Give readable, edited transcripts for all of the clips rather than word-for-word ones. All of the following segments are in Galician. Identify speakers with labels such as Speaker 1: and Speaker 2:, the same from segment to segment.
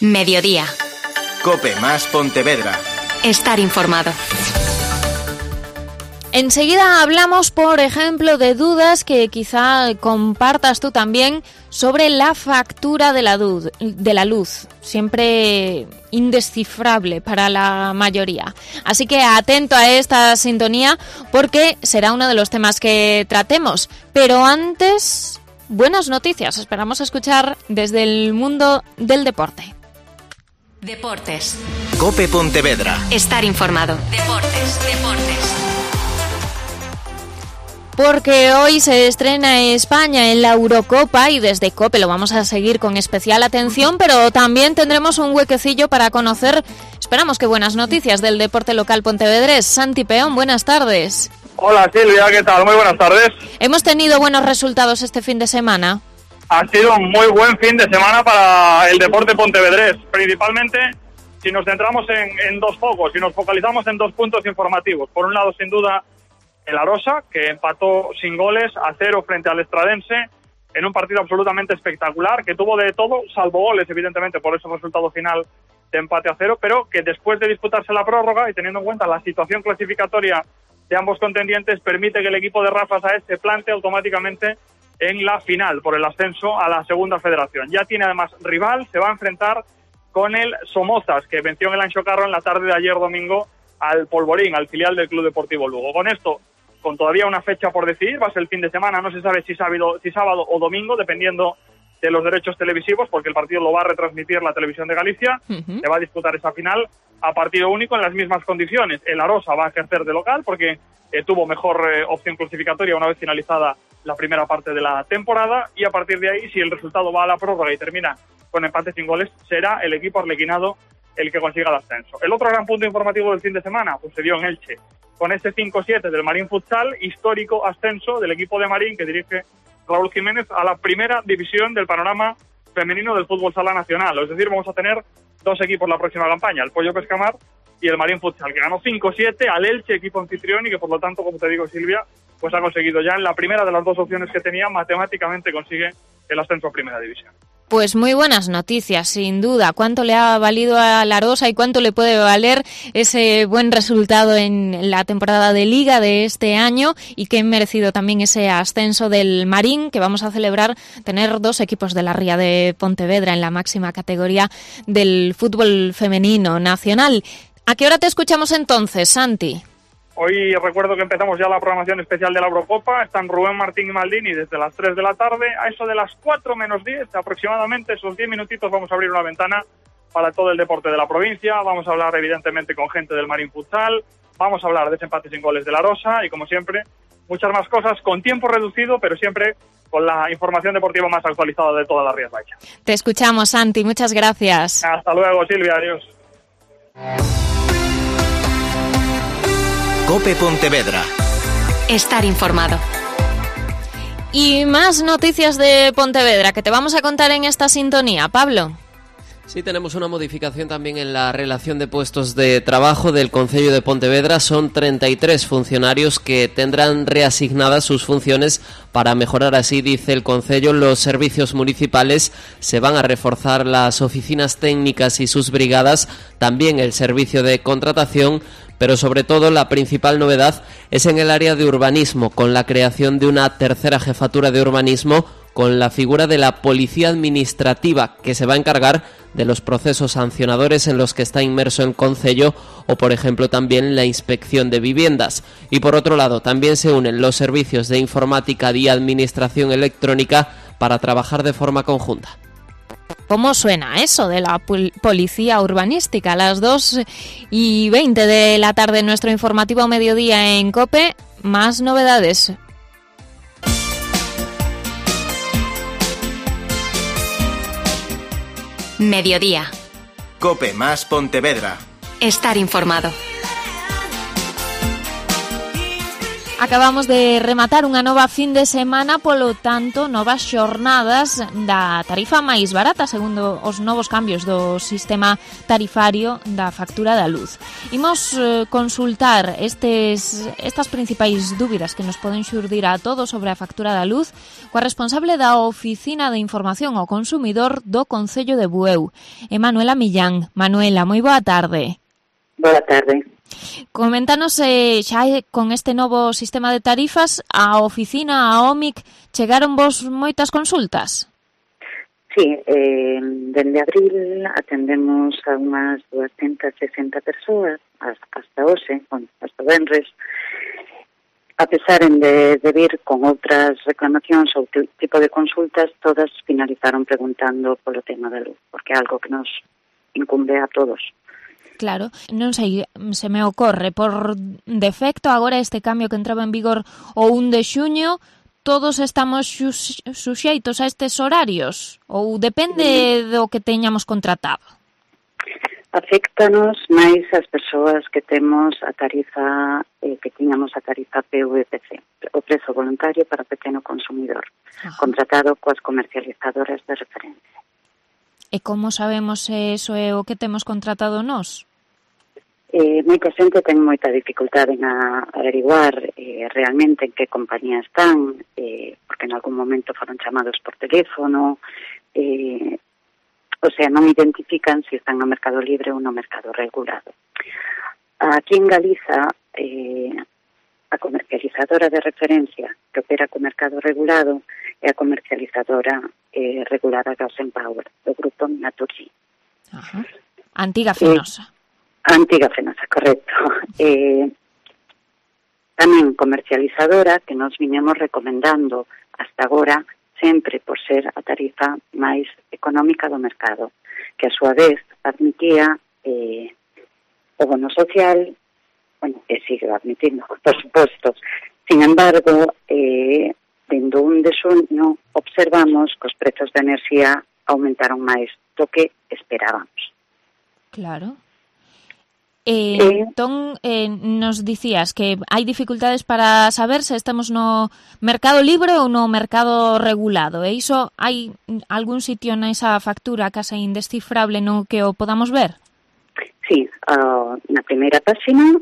Speaker 1: Mediodía.
Speaker 2: COPE más Pontevedra.
Speaker 1: Estar informado.
Speaker 3: Enseguida hablamos, por ejemplo, de dudas que quizá compartas tú también sobre la factura de la luz, siempre indescifrable para la mayoría. Así que atento a esta sintonía porque será uno de los temas que tratemos. Pero antes, buenas noticias. Esperamos escuchar desde el mundo del deporte.
Speaker 1: Deportes.
Speaker 2: COPE Pontevedra.
Speaker 1: Estar informado. Deportes.
Speaker 3: Porque hoy se estrena España en la Eurocopa y desde COPE lo vamos a seguir con especial atención, pero también tendremos un huequecillo para conocer, esperamos que buenas noticias del deporte local pontevedrés. Santi Peón, buenas tardes.
Speaker 4: Hola Silvia, ¿qué tal? Muy buenas tardes.
Speaker 3: ¿Hemos tenido buenos resultados este fin de semana?
Speaker 4: Ha sido un muy buen fin de semana para el deporte pontevedrés, principalmente si nos centramos en dos focos, si nos focalizamos en 2 puntos informativos. Por un lado, sin duda, el Arosa, que empató sin goles a 0 frente al Estradense en un partido absolutamente espectacular, que tuvo de todo, salvo goles, evidentemente, por ese resultado final de empate a 0, pero que después de disputarse la prórroga y teniendo en cuenta la situación clasificatoria de ambos contendientes, permite que el equipo de Rafa Sáez se plante automáticamente en la final por el ascenso a la segunda federación. Ya tiene además rival, se va a enfrentar con el Somozas, que venció en el Anxo Carro en la tarde de ayer domingo al Polvorín, al filial del Club Deportivo Lugo. Con esto, con todavía una fecha por decidir, va a ser el fin de semana, no se sabe si sábado o domingo, dependiendo de los derechos televisivos, porque el partido lo va a retransmitir la Televisión de Galicia. Se va a disputar esa final a partido único en las mismas condiciones. El Arosa va a ejercer de local porque tuvo mejor opción clasificatoria una vez finalizada la primera parte de la temporada, y a partir de ahí, si el resultado va a la prórroga y termina con empate sin goles, será el equipo arlequinado el que consiga el ascenso. El otro gran punto informativo del fin de semana pues se dio en Elche, con ese 5-7 del Marín Futsal, histórico ascenso del equipo de Marín que dirige Raúl Jiménez a la primera división del panorama femenino del fútbol sala nacional. Es decir, vamos a tener 2 equipos la próxima campaña, el Pollo Pescamar y el Marín Futsal, que ganó 5-7 al Elche, equipo anfitrión, y que por lo tanto, como te digo, Silvia, pues ha conseguido ya en la primera de las 2 opciones que tenía, matemáticamente consigue el ascenso a primera división.
Speaker 3: Pues muy buenas noticias, sin duda. ¿Cuánto le ha valido a la Arosa y cuánto le puede valer ese buen resultado en la temporada de Liga de este año? Y qué merecido también ese ascenso del Marín, que vamos a celebrar tener 2 equipos de la Ría de Pontevedra en la máxima categoría del fútbol femenino nacional. ¿A qué hora te escuchamos entonces, Santi?
Speaker 4: Hoy recuerdo que empezamos ya la programación especial de la Eurocopa. Están Rubén Martín y Maldini desde las 3 de la tarde. A eso de las 4 menos 10, aproximadamente, esos 10 minutitos, vamos a abrir una ventana para todo el deporte de la provincia. Vamos a hablar, evidentemente, con gente del Marín Futsal. Vamos a hablar de ese empate sin goles de la Arosa y, como siempre, muchas más cosas con tiempo reducido, pero siempre con la información deportiva más actualizada de todas las Rías Baixas.
Speaker 3: Te escuchamos, Santi. Muchas gracias.
Speaker 4: Hasta luego, Silvia. Adiós.
Speaker 2: COPE Pontevedra.
Speaker 1: Estar informado.
Speaker 3: Y más noticias de Pontevedra que te vamos a contar en esta sintonía. Pablo.
Speaker 5: Sí, tenemos una modificación también en la relación de puestos de trabajo del Concello de Pontevedra. Son 33 funcionarios que tendrán reasignadas sus funciones para mejorar así, dice el Concello, los servicios municipales. Se van a reforzar las oficinas técnicas y sus brigadas, también el servicio de contratación, pero sobre todo la principal novedad es en el área de urbanismo, con la creación de una tercera jefatura de urbanismo con la figura de la policía administrativa, que se va a encargar de los procesos sancionadores en los que está inmerso el Concello, o por ejemplo también la inspección de viviendas. Y por otro lado también se unen los servicios de informática y administración electrónica para trabajar de forma conjunta.
Speaker 3: ¿Cómo suena eso de la policía urbanística? A las 2:20 de la tarde, nuestro informativo mediodía en COPE. Más novedades.
Speaker 1: Mediodía.
Speaker 2: COPE más Pontevedra.
Speaker 1: Estar informado.
Speaker 3: Acabamos de rematar unha nova fin de semana, polo tanto, novas xornadas da tarifa máis barata, segundo os novos cambios do sistema tarifario da factura da luz. Imos consultar estas principais dúbidas que nos poden xurdir a todos sobre a factura da luz coa responsable da Oficina de Información ao Consumidor do Concello de Bueu, Manuela Millán. Manuela, moi boa tarde.
Speaker 6: Boa tarde.
Speaker 3: Coméntanos xa con este novo sistema de tarifas a oficina, a OMIC, chegaron vos moitas consultas?
Speaker 6: Sí, dende abril atendemos a unhas 260 persoas hasta hoxe, hasta venres, a pesar de vir con outras reclamacións ou tipo de consultas, todas finalizaron preguntando polo tema da luz, porque é algo que nos incumbe a todos.
Speaker 3: Claro, non sei, se me ocorre, por defecto, agora este cambio que entraba en vigor o 1 de xuño, todos estamos suxeitos a estes horarios? Ou depende do que teñamos contratado?
Speaker 6: Afectanos máis as persoas que temos a tarifa, que tiñamos a tarifa PVPC, o prezo voluntario para o pequeno consumidor, contratado coas comercializadoras de referencia.
Speaker 3: E como sabemos se iso é o que temos contratado nós?
Speaker 6: Moita xente ten moita dificultade en averiguar realmente en que compañía están, porque en algún momento foron chamados por teléfono, o sea, non identifican se están no mercado libre ou no mercado regulado. Aquí en Galiza, a comercializadora de referencia que opera co mercado regulado é a comercializadora regulada Gas and Power, do grupo Naturgy.
Speaker 3: Antiga Fenosa.
Speaker 6: Antiga Fenosa, correcto. Tamén comercializadora que nos viñemos recomendando hasta agora sempre por ser a tarifa máis económica do mercado, que a súa vez admitía o bono social, bueno, e sigue admitindo, por suposto. Sin embargo, dende o 1 de xuño observamos que os prezos de enerxía aumentaron máis do que esperábamos.
Speaker 3: Claro. Entón, nos dicías que hai dificultades para saber se estamos no mercado libre ou no mercado regulado. E iso, hai algún sitio nesa factura case indescifrable no que o podamos ver?
Speaker 6: Sí, na primeira páxina,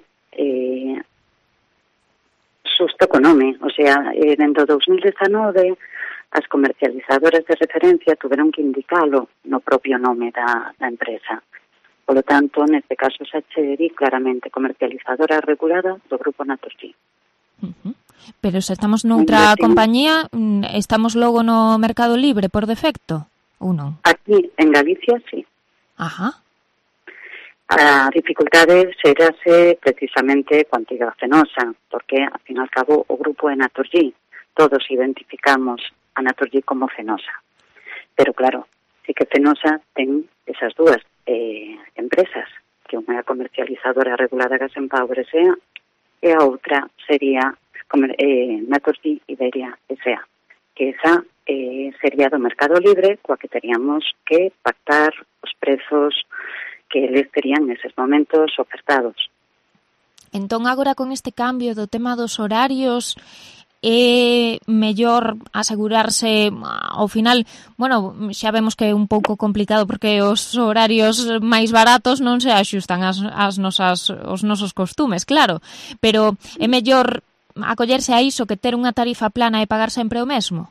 Speaker 6: susto co nome. O sea, dentro do 2019, as comercializadoras de referencia tuveron que indicalo no propio nome da empresa. Polo tanto, neste caso, xa che di claramente comercializadora regulada do Grupo Naturgy.
Speaker 3: Pero se estamos noutra compañía, estamos logo no mercado libre por defecto, ou non?
Speaker 6: Aquí, en Galicia, sí.
Speaker 3: Ajá.
Speaker 6: A dificultade serase precisamente coa Antiga Fenosa, porque, ao fin e ao cabo, o grupo é Naturgy. Todos identificamos a Naturgy como Fenosa. Pero, claro, sí que Fenosa ten esas dúas empresas, que unha é a comercializadora regulada Gas and Power S.A. e a outra sería Naturgy Iberia S.A., que esa sería do mercado libre, coa que teríamos que pactar os prezos que eles terían neses momentos ofertados.
Speaker 3: Entón, agora con este cambio do tema dos horarios, é mellor asegurarse ao final, bueno, xa vemos que é un pouco complicado porque os horarios máis baratos non se axustan os nosos costumes, claro, pero é mellor acollerse a iso que ter unha tarifa plana e pagar sempre o mesmo?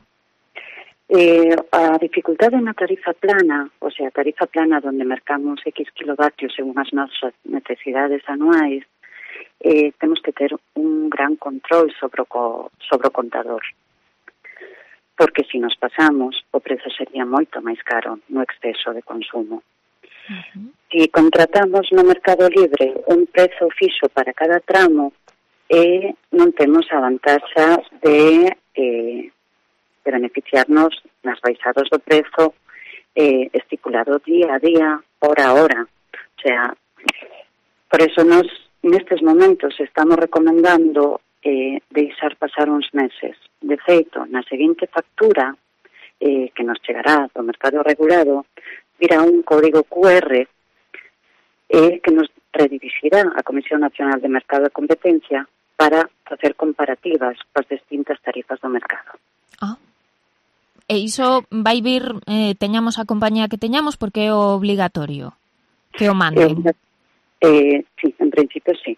Speaker 6: A dificultade na tarifa plana, o sea, a tarifa plana onde mercamos X kilovatios según as nosas necesidades anuais, temos que ter un gran control sobre o contador, porque se nos pasamos o prezo sería moito máis caro no exceso de consumo. Se contratamos no mercado libre un prezo fixo para cada tramo, non temos a vantaxa de beneficiarnos nas baixadas do prezo estipulado día a día, hora a hora. O sea, por eso nos nestes momentos estamos recomendando deixar pasar uns meses. De feito, na seguinte factura que nos chegará do mercado regulado, virá un código QR que nos redirixirá a Comisión Nacional de Mercado e Competencia para facer comparativas coas distintas tarifas do mercado.
Speaker 3: E iso vai vir, teñamos a compañía que teñamos, porque é obligatorio que o manden.
Speaker 6: Sí, en principio sí.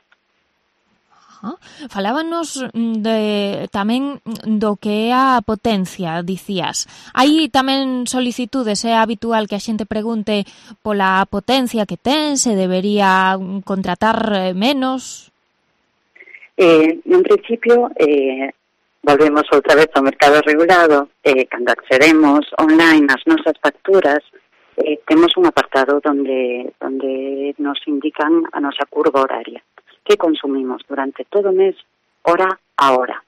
Speaker 3: Falábanos tamén do que é a potencia, dicías. Hai tamén solicitudes, é habitual que a xente pregunte pola potencia que ten, se debería contratar menos?
Speaker 6: En principio, volvemos outra vez ao mercado regulado, cando accedemos online ás nosas facturas, temos un apartado onde nos indican a nosa curva horaria, que consumimos durante todo o mes, hora a hora.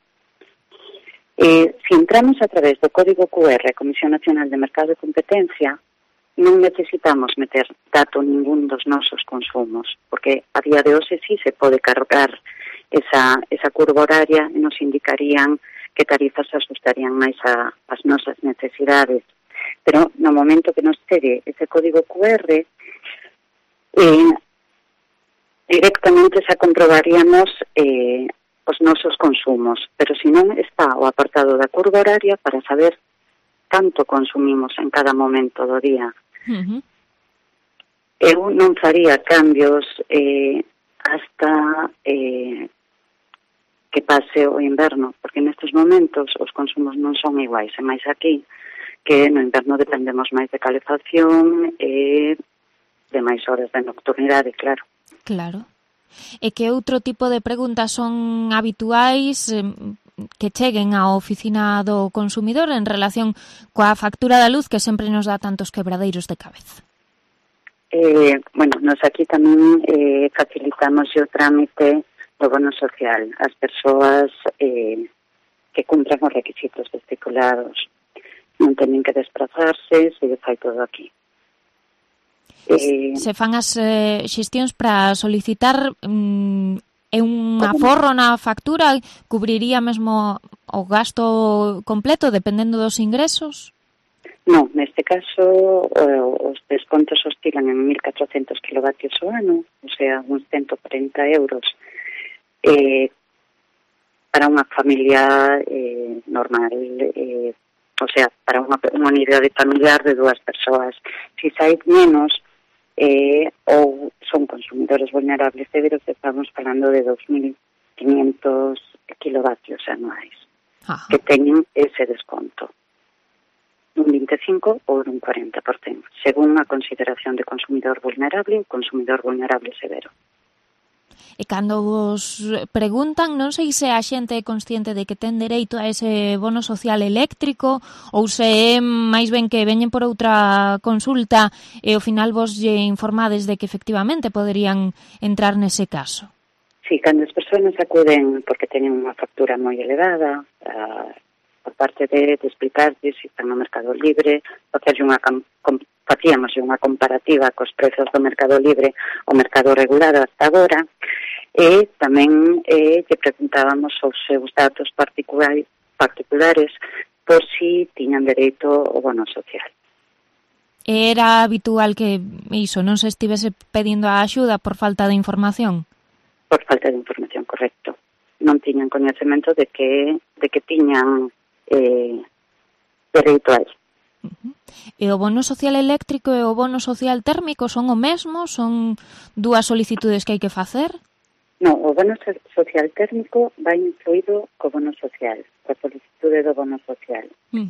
Speaker 6: Si entramos a través do código QR, Comisión Nacional de Mercado e Competencia, non necesitamos meter dato ningún dos nosos consumos, porque a día de hoxe sí se pode cargar esa curva horaria e nos indicarían que tarifas se ajustarían máis ás nosas necesidades. Pero no momento que nos chegue ese código QR, directamente xa comprobaríamos os nosos consumos, pero se non está o apartado da curva horaria para saber canto consumimos en cada momento do día. Eu non faría cambios hasta que pase o inverno, porque nestes momentos os consumos non son iguais, e máis aquí, que no inverno dependemos máis de calefacción e de máis horas de nocturnidade, claro.
Speaker 3: Claro. E que outro tipo de preguntas son habituais que cheguen á oficina do consumidor en relación coa factura da luz que sempre nos dá tantos quebradeiros de cabeza?
Speaker 6: Nos aquí tamén facilitamos o trámite do bono social ás persoas que cumpran os requisitos estipulados. Non teñen que desplazarse, se fai todo aquí.
Speaker 3: Se fan as xestións para solicitar un aforro na factura, cubriría mesmo o gasto completo dependendo dos ingresos?
Speaker 6: Non, neste caso os descontos oscilan en 1.400 kilovatios ao ano, o sea, uns 140 euros para unha familia normal, o sea, para unha unidade familiar de 2 persoas. Si sai menos ou son consumidores vulnerables severos, estamos falando de 2.500 kilovatios anuais.
Speaker 3: Ajá.
Speaker 6: Que teñen ese desconto, un 25 ou un 40%, según a consideración de consumidor vulnerable ou consumidor vulnerable severo.
Speaker 3: E cando vos preguntan, non sei se a xente é consciente de que ten dereito a ese bono social eléctrico ou se é máis ben que veñen por outra consulta e ao final vos lle informades de que efectivamente poderían entrar nese caso.
Speaker 6: Sí, cando as persoas acuden porque teñen unha factura moi elevada, por parte de explicarles se están no Mercado Libre, facíamos unha comparativa cos prezos do Mercado Libre ao mercado regulado hasta agora, e tamén lle preguntábamos os seus datos particulares por si tiñan dereito ao bono social.
Speaker 3: Era habitual que iso non se estivese pedindo a axuda por falta de información?
Speaker 6: Por falta de información, correcto. Non tiñan coñecemento de que tiñan dereito a iso.
Speaker 3: E o bono social eléctrico e o bono social térmico son o mesmo? Son dúas solicitudes que hai que facer?
Speaker 6: No, o bono social térmico vai incluído co bono social, coa solicitude do bono social.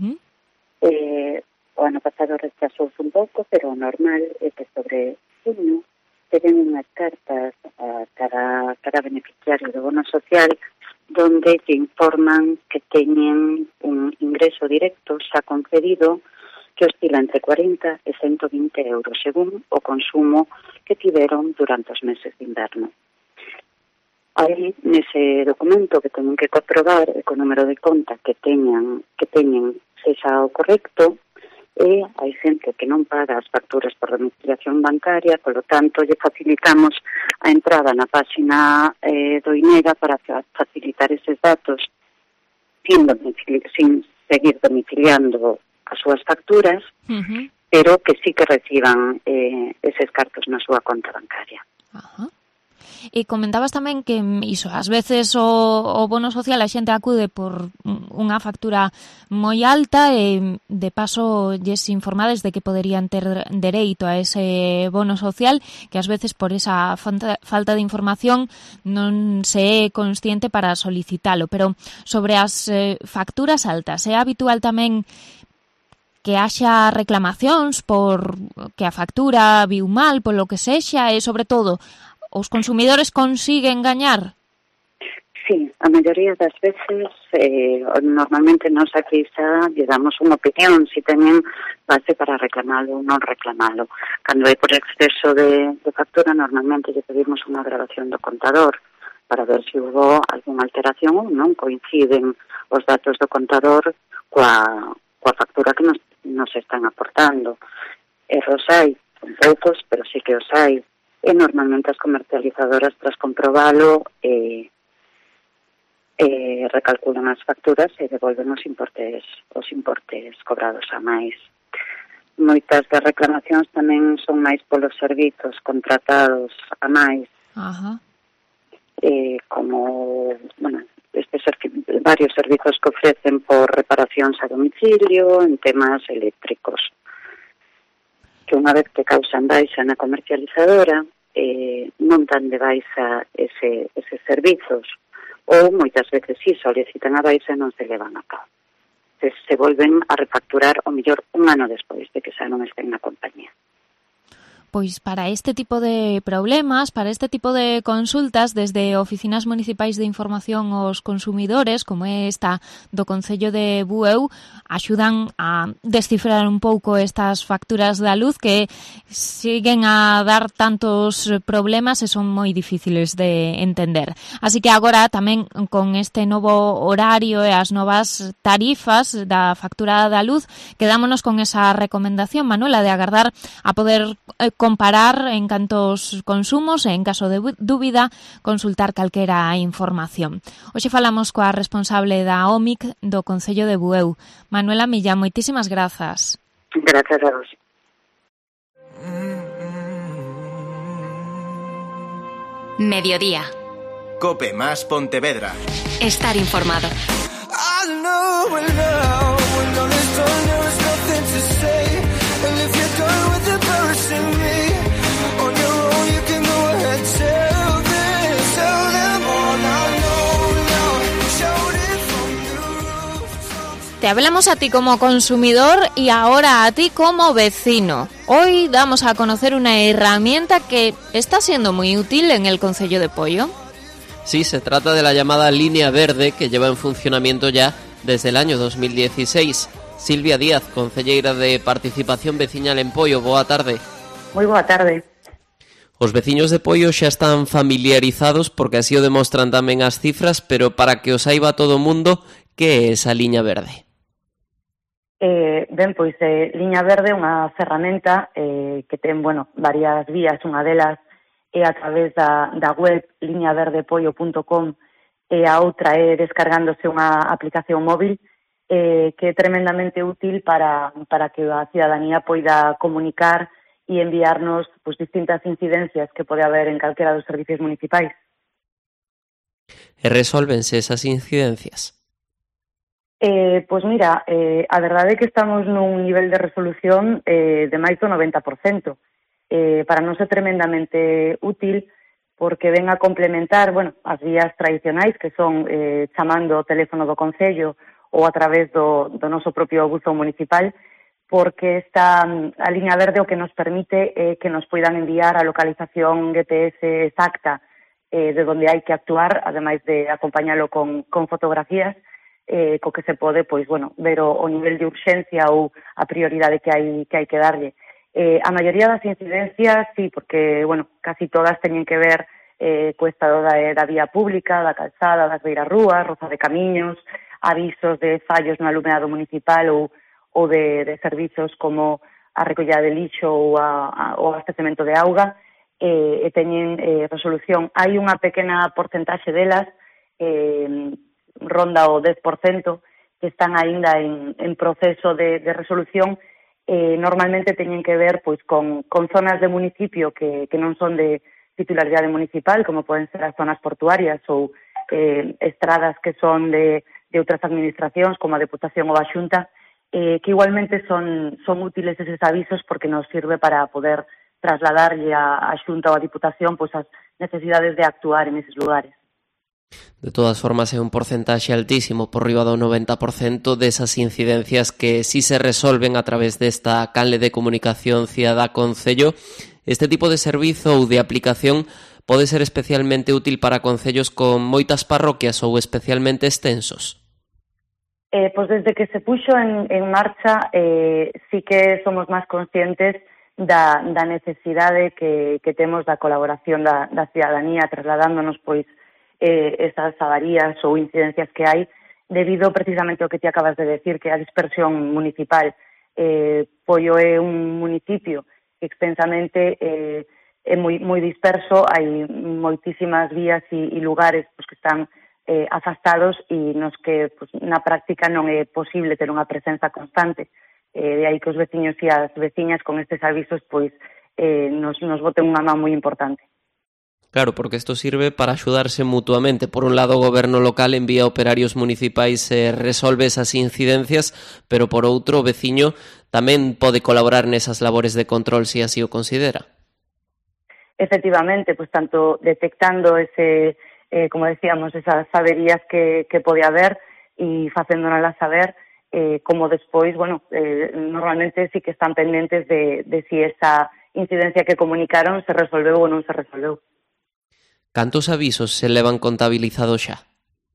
Speaker 6: O ano pasado retrasouse un pouco, pero o normal é que sobre junio teñen unhas cartas a cada beneficiario do bono social donde te informan que teñen un ingreso directo xa concedido que oscila entre 40 e 120 euros según o consumo que tiveron durante os meses de inverno. Aí, nese documento que teñen que comprobar co número de conta que teñen sexa o correcto, e hai xente que non paga as facturas por domiciliación bancaria, polo tanto, lle facilitamos a entrada na páxina do INEGA para facilitar eses datos sin seguir domiciliando as súas facturas, pero que sí que reciban eses cartos na súa conta bancaria.
Speaker 3: Ajá. E comentabas tamén que iso, ás veces o bono social a xente acude por unha factura moi alta e de paso lles informades de que poderían ter dereito a ese bono social, que ás veces por esa falta de información non se é consciente para solicitalo. Pero sobre as facturas altas, é habitual tamén que haxa reclamacións por que a factura viu mal, polo que sexa, e sobre todo, os consumidores consiguen gañar?
Speaker 6: Sí, a maioría das veces normalmente nos aquí xa lle damos unha opinión se teñen base para reclamalo ou non reclamalo. Cando é por exceso de factura, normalmente lle pedimos unha grabación do contador para ver se hubo algunha alteración ou non coinciden os datos do contador coa factura que nos están aportando. Erros hai, son poucos, pero sí que os hai. E normalmente as comercializadoras, tras comprobalo, recalculan as facturas e devolven os importes cobrados a máis. Moitas das reclamacións tamén son máis polos servizos contratados a máis.
Speaker 3: Ajá.
Speaker 6: Como, varios servizos que ofrecen por reparacións a domicilio en temas eléctricos, que unha vez que causan baixa na comercializadora non dan de baixa eses servizos, ou moitas veces sí solicitan a baixa e non se levan a cabo. Se volven a refacturar o mellor un ano despois de que xa non estén na compañía.
Speaker 3: Pois para este tipo de problemas, para este tipo de consultas, desde oficinas municipais de información aos consumidores, como é esta do Concello de Bueu, axudan a descifrar un pouco estas facturas da luz que siguen a dar tantos problemas e son moi difíciles de entender. Así que agora tamén con este novo horario e as novas tarifas da factura da luz, quedámonos con esa recomendación, Manuela, de agardar a poder comparar en cantos consumos e, en caso de dúbida, consultar calquera información. Hoxe falamos coa responsable da OMIC do Concello de Bueu. Manuela Millán, moitísimas grazas.
Speaker 6: Grazas a vos.
Speaker 1: Mediodía.
Speaker 2: Cope más Pontevedra.
Speaker 1: Estar informado.
Speaker 3: Te hablamos a ti como consumidor y ahora a ti como vecino. Hoy damos a conocer una herramienta que está siendo muy útil en el Concello de Poio.
Speaker 5: Sí, se trata de la llamada Línea Verde, que lleva en funcionamiento ya desde el año 2016. Silvia Díaz, concelleira de Participación Veciñal en Poio, boa tarde.
Speaker 7: Moi boa tarde.
Speaker 5: Os veciños de Poio xa están familiarizados porque así o demostran tamén as cifras, pero para que o saiba todo o mundo, que é esa Liña Verde?
Speaker 7: Liña Verde é unha ferramenta que ten, varias vías. Unha delas é a través da web liñaverdepoio.com e a outra é descargándose unha aplicación móvil que é tremendamente útil para que a cidadanía poida comunicar e enviarnos distintas incidencias que pode haber en calquera dos servicios municipais.
Speaker 5: E resolvense esas incidencias?
Speaker 7: A verdade é que estamos nun nivel de resolución de máis do 90%. Para nós é tremendamente útil porque ven a complementar as vías tradicionais que son chamando o teléfono do Concello ou a través do noso propio buzón municipal, porque a Liña Verde o que nos permite é que nos poidan enviar a localización GPS exacta de onde hai que actuar, ademais de acompañalo con fotografías, co que se pode ver o nivel de urxencia ou a prioridade que hai que darlle. A maioría das incidencias, sí, porque casi todas teñen que ver co estado da vía pública, da calzada, das beirarrúas, roza de camiños, avisos de fallos no alumeado municipal ou de servizos como a recollida de lixo ou o abastecemento de auga, e teñen resolución. Hai unha pequena porcentaxe delas, ronda o 10%, que están aínda en proceso de resolución. Normalmente teñen que ver con zonas de municipio que non son de titularidade municipal, como poden ser as zonas portuarias ou estradas que son de outras administracións, como a Deputación ou a Xunta, que igualmente son útiles eses avisos porque nos sirve para poder trasladarlle a Xunta ou a Diputación pois as necesidades de actuar en eses lugares.
Speaker 5: De todas formas, é un porcentaxe altísimo, por riba do 90% desas incidencias que si se resolven a través desta canle de comunicación cidadá concello. Este tipo de servizo ou de aplicación pode ser especialmente útil para concellos con moitas parroquias ou especialmente extensos?
Speaker 7: Pois desde que se puxo en marcha sí que somos máis conscientes da necesidade que temos da colaboración da cidadanía trasladándonos pois esas avarías ou incidencias que hai debido precisamente ao que te acabas de decir, que a dispersión municipal. Poio é un municipio que extensamente é moi disperso, hai moitísimas vías e lugares pois, que están afastados e nos que pois, na práctica non é posible ter unha presenza constante. De aí que os veciños e as veciñas con estes avisos pois nos boten unha man moi importante.
Speaker 5: Claro, porque isto sirve para axudarse mutuamente. Por un lado, o goberno local envía operarios municipais e resolve esas incidencias, pero por outro, o veciño tamén pode colaborar nesas labores de control se así o considera.
Speaker 7: Efectivamente, pois tanto detectando ese, como decíamos, esas averías que pode haber e facéndonas saber, como despois, bueno, normalmente sí que están pendentes de si esa incidencia que comunicaron se resolveu ou non se resolveu.
Speaker 5: Cantos avisos se levan contabilizados xa?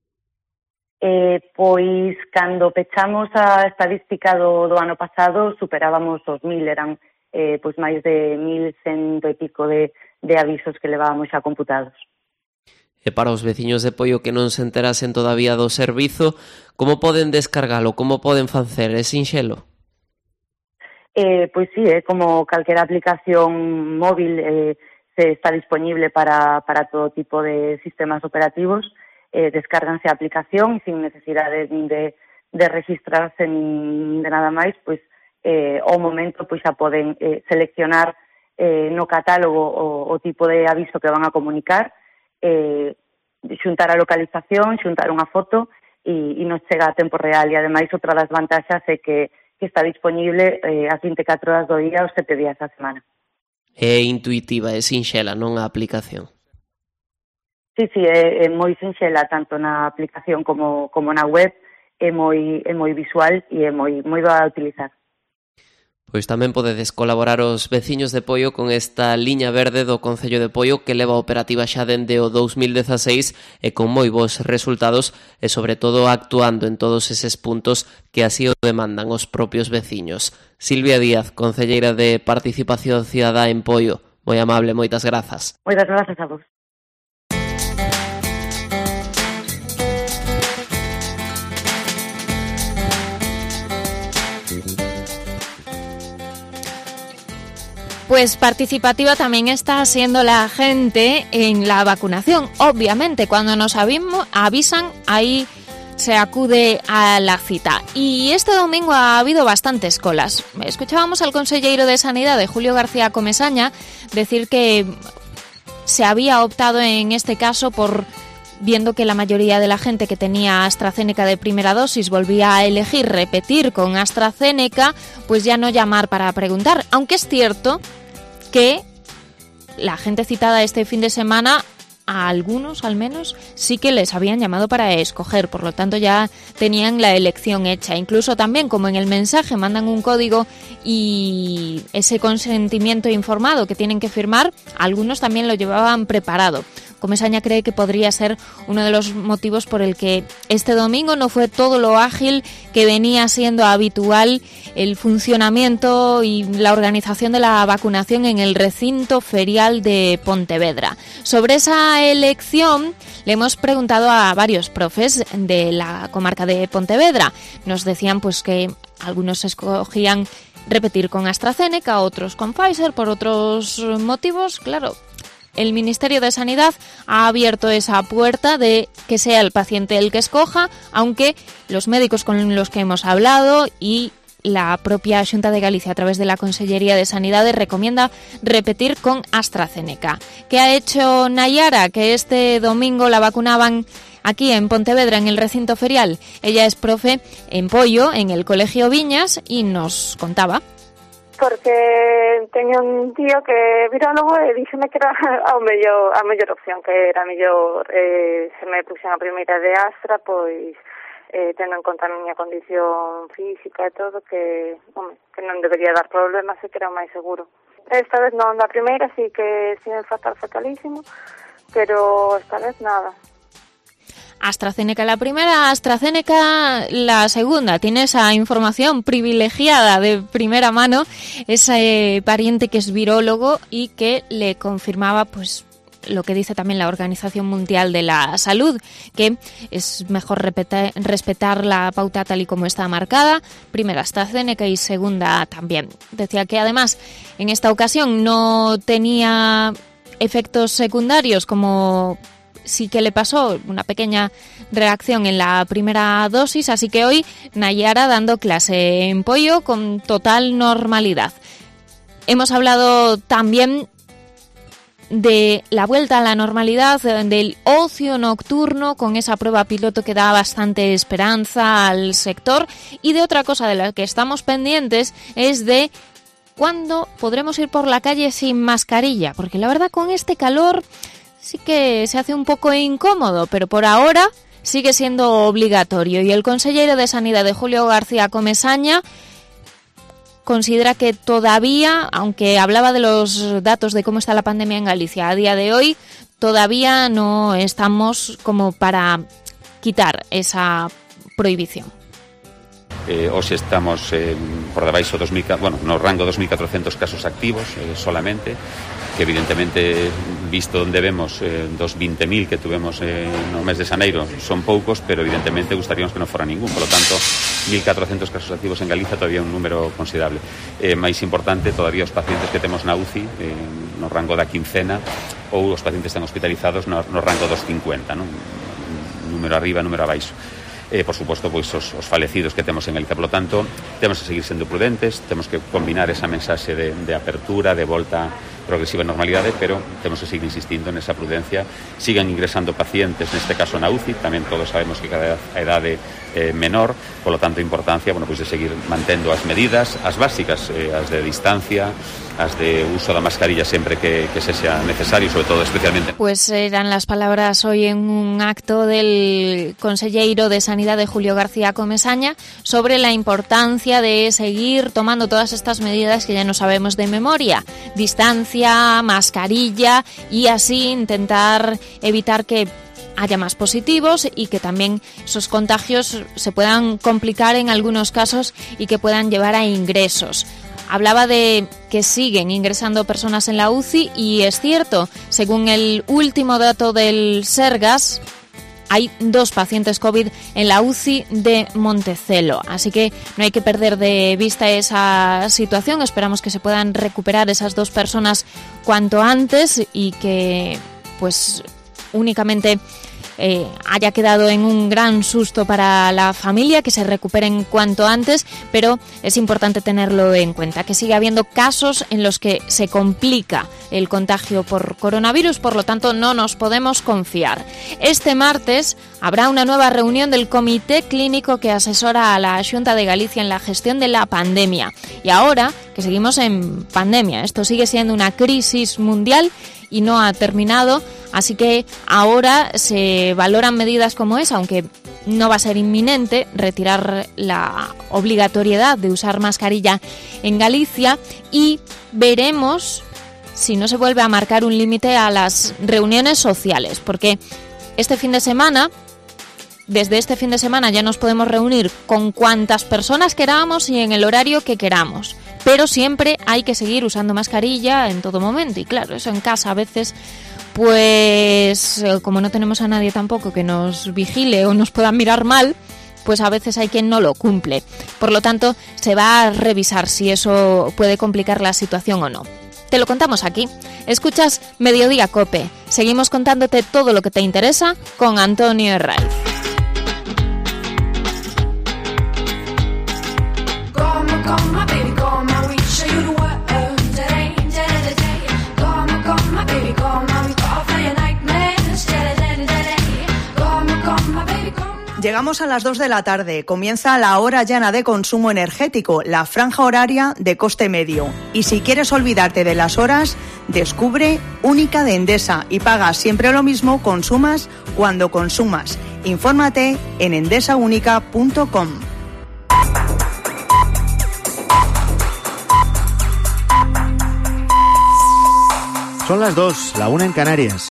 Speaker 7: Pois, cando pechamos a estadística do ano pasado, superábamos os 1000, eran pois máis de 1100 e pico de avisos que levábamos xa computados.
Speaker 5: E para os veciños de Poio que non se enterasen todavía do servizo, como poden descargalo, como poden facer? É sinxelo?
Speaker 7: Pois sí, como calquera aplicación móvil está disponible para todo tipo de sistemas operativos, descárganse a aplicación e sin necesidade de registrarse nin de nada máis, pois ao momento pois xa poden seleccionar no catálogo o tipo de aviso que van a comunicar, xuntar a localización, xuntar unha foto e nos chega a tempo real e ademais outra das vantaxas é que está disponible as 24 horas do día os 7 días da semana.
Speaker 5: É intuitiva, é sinxela, non a aplicación.
Speaker 7: Sí, é moi sinxela, tanto na aplicación como na web, é moi visual e é moi doa a utilizar.
Speaker 5: Pois tamén podedes colaborar os veciños de Poio con esta liña verde do Concello de Poio que leva operativa xa dende o 2016 e con moi bons resultados e sobre todo actuando en todos eses puntos que así o demandan os propios veciños. Silvia Díaz, concelleira de Participación Cidadá en Poio, moi amable, moitas grazas.
Speaker 7: Moitas grazas a vos.
Speaker 3: Pues participativa también está siendo la gente en la vacunación. Obviamente, cuando nos avisan, ahí se acude a la cita. Y este domingo ha habido bastantes colas. Escuchábamos al conselleiro de Sanidad, de Julio García Comesaña, decir que se había optado en este caso por, viendo que la mayoría de la gente que tenía AstraZeneca de primera dosis volvía a elegir repetir con AstraZeneca, pues ya no llamar para preguntar. Aunque es cierto que la gente citada este fin de semana, a algunos al menos, sí que les habían llamado para escoger, por lo tanto ya tenían la elección hecha. Incluso también, como en el mensaje mandan un código y ese consentimiento informado que tienen que firmar, algunos también lo llevaban preparado. Comesaña cree que podría ser uno de los motivos por el que este domingo no fue todo lo ágil que venía siendo habitual el funcionamiento y la organización de la vacunación en el recinto ferial de Pontevedra. Sobre esa elección le hemos preguntado a varios profes de la comarca de Pontevedra. Nos decían pues que algunos escogían repetir con AstraZeneca, otros con Pfizer por otros motivos, claro. El Ministerio de Sanidad ha abierto esa puerta de que sea el paciente el que escoja, aunque los médicos con los que hemos hablado y la propia Xunta de Galicia, a través de la Consellería de Sanidade, recomienda repetir con AstraZeneca. ¿Qué ha hecho Nayara? Que este domingo la vacunaban aquí en Pontevedra, en el recinto ferial. Ella es profe en Pollo, en el Colegio Viñas, y nos contaba.
Speaker 8: Porque teño un tío que é virólogo e díxeme que era a mellor opción, que era mellor se me puxen a primeira de Astra, pois tendo en conta a miña condición física e todo, que non debería dar problemas e que era o máis seguro. Esta vez non, da primeira sí que sin fatalísimo, pero esta vez nada.
Speaker 3: AstraZeneca la primera, AstraZeneca la segunda. Tiene esa información privilegiada de primera mano, ese pariente que es virólogo y que le confirmaba pues lo que dice también la Organización Mundial de la Salud, que es mejor respetar la pauta tal y como está marcada. Primera AstraZeneca y segunda también. Decía que además en esta ocasión no tenía efectos secundarios, como sí que le pasó una pequeña reacción en la primera dosis, así que hoy Nayara dando clase en Pollo con total normalidad. Hemos hablado también de la vuelta a la normalidad, del ocio nocturno, con esa prueba piloto que da bastante esperanza al sector, y de otra cosa de la que estamos pendientes es de cuándo podremos ir por la calle sin mascarilla, porque la verdad con este calor sí que se hace un poco incómodo, pero por ahora sigue siendo obligatorio. Y el consejero de Sanidade, Julio García Comesaña, considera que todavía, aunque hablaba de los datos de cómo está la pandemia en Galicia a día de hoy, todavía no estamos como para quitar esa prohibición.
Speaker 9: Hoxe estamos por debaixo no rango 2.400 casos activos solamente, que evidentemente, visto onde vemos dos 20.000 que tuvemos no mes de xaneiro, son poucos, pero evidentemente gustaríamos que non fora ningún. Por lo tanto, 1.400 casos activos en Galicia, todavía un número considerable. Máis importante, todavía os pacientes que temos na UCI, no rango da quincena, ou os pacientes están hospitalizados no rango dos 50, non? Número arriba, número abaixo. Por suposto, pois os falecidos que temos en Galicia. Por lo tanto, temos que seguir sendo prudentes, temos que combinar esa mensaxe de apertura, de volta progresiva a normalidade, pero temos que seguir insistindo nesa prudencia. Sigan ingresando pacientes, neste caso na UCI, tamén todos sabemos que cada edade menor, por lo tanto, importancia, pois de seguir mantendo as medidas, as básicas, as de distancia, as de uso da mascarilla sempre que se sea necesario, sobre todo especialmente.
Speaker 3: Pues eran las palabras hoy en un acto del conselleiro de Sanidade, Julio García Comesaña, sobre la importancia de seguir tomando todas estas medidas que ya no sabemos de memoria: distancia, mascarilla, y así intentar evitar que haya más positivos y que también esos contagios se puedan complicar en algunos casos y que puedan llevar a ingresos. Hablaba de que siguen ingresando personas en la UCI y es cierto, según el último dato del Sergas, hay 2 pacientes COVID en la UCI de Montecelo, así que no hay que perder de vista esa situación. Esperamos que se puedan recuperar esas 2 personas cuanto antes y que pues únicamente haya quedado en un gran susto para la familia, que se recuperen cuanto antes, pero es importante tenerlo en cuenta, que sigue habiendo casos en los que se complica el contagio por coronavirus, por lo tanto no nos podemos confiar. Este martes habrá una nueva reunión del Comité Clínico que asesora a la Xunta de Galicia en la gestión de la pandemia. Y ahora que seguimos en pandemia, esto sigue siendo una crisis mundial y no ha terminado, así que ahora se valoran medidas como esa, aunque no va a ser inminente retirar la obligatoriedad de usar mascarilla en Galicia, y veremos si no se vuelve a marcar un límite a las reuniones sociales, porque desde este fin de semana ya nos podemos reunir con cuantas personas queramos y en el horario que queramos, pero siempre hay que seguir usando mascarilla en todo momento. Y claro, eso en casa a veces, pues como no tenemos a nadie tampoco que nos vigile o nos pueda mirar mal, pues a veces hay quien no lo cumple. Por lo tanto, se va a revisar si eso puede complicar la situación o no. Te lo contamos aquí. Escuchas Mediodía COPE. Seguimos contándote todo lo que te interesa con Antonio Herraiz.
Speaker 10: Como Llegamos a las 2 de la tarde. Comienza la hora llana de consumo energético, la franja horaria de coste medio. Y si quieres olvidarte de las horas, descubre Única de Endesa y paga siempre lo mismo, consumas cuando consumas. Infórmate en endesaunica.com.
Speaker 11: Son las 2, la 1 en Canarias.